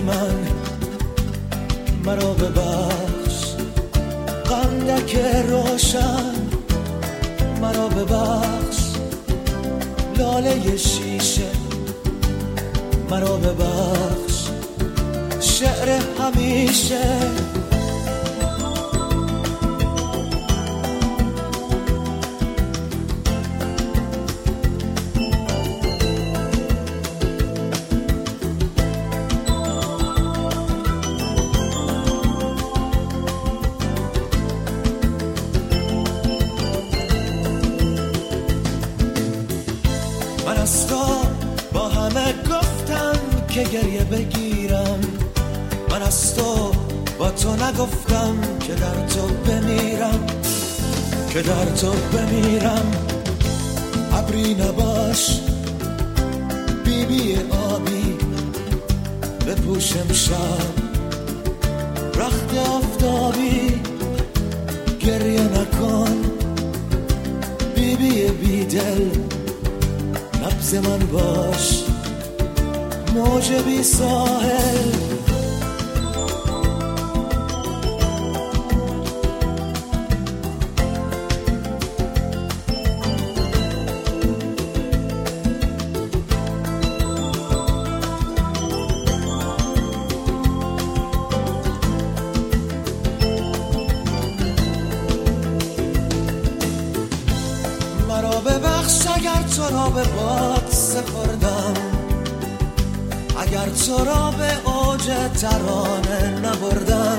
من مرا ببخش، قندک روشن مرا ببخش، لاله شیشه مرا ببخش، شعر همیشه من از تو با همه گفتم که گریه بگیرم، من از تو با تو نگفتم که در تو بمیرم، که در تو بمیرم. ابری نباش بیبی آبی بپوشم شب، رخت آفتابی گریه نکن بیبی بیدل، نبض من باش موج بی ساحل. مرا ببخش اگر تو را به باد سپردم، اگر تو را به اوج ترانه نبردم.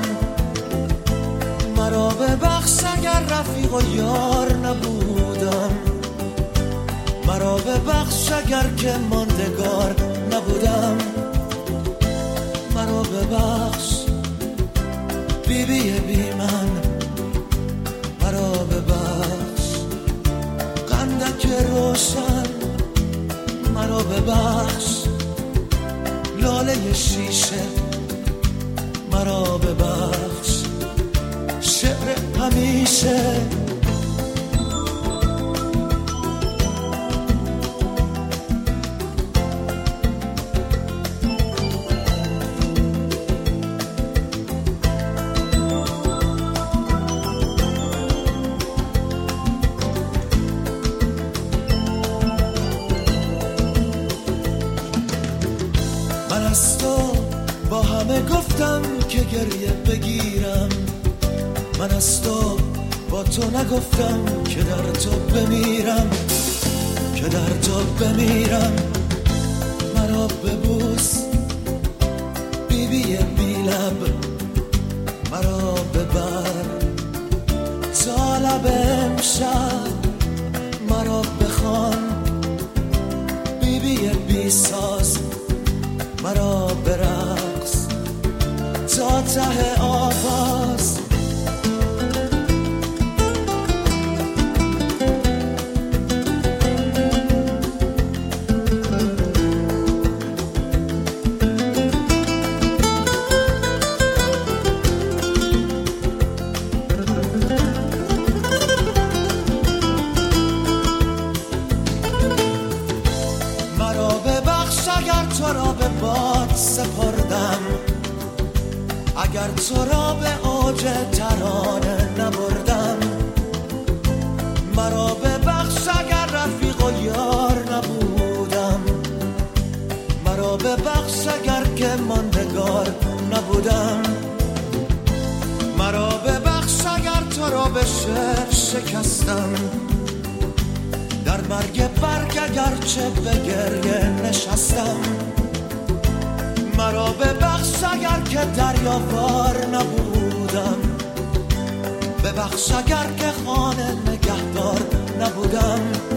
مرا ببخش اگر رفیق و یار نبودم، مرا ببخش اگر که ماندگار نبودم. مرا ببخش بیبی بی من، مرا ببخش قندک روشن مرا ببخش، لاله شیشه مرا ببخش، شعر همیشه. من از تو با همه گفتم که گریه بگیرم، من از تو با تو نگفتم که در تو بمیرم، که در تو بمیرم. مرا ببوس بیبی بی لب، مرا ببر تا لب امشب، مرا بخوان بیبی بی ساز، مرا برقص تا ته آواز. مرا ببخش اگر تو را به باد سپردم، اگر تو را به اوج ترانه نبردم. مرا ببخش اگر رفیق و یار نبودم، مرا ببخش اگر که ماندگار نبودم. مرا ببخش اگر تو را به شعر شکستم، در مرگ برگ اگرچه به گریه نشستم. مرا ببخش اگر که دریاوار نبودم، ببخش اگر که خانه نگهدار نبودم.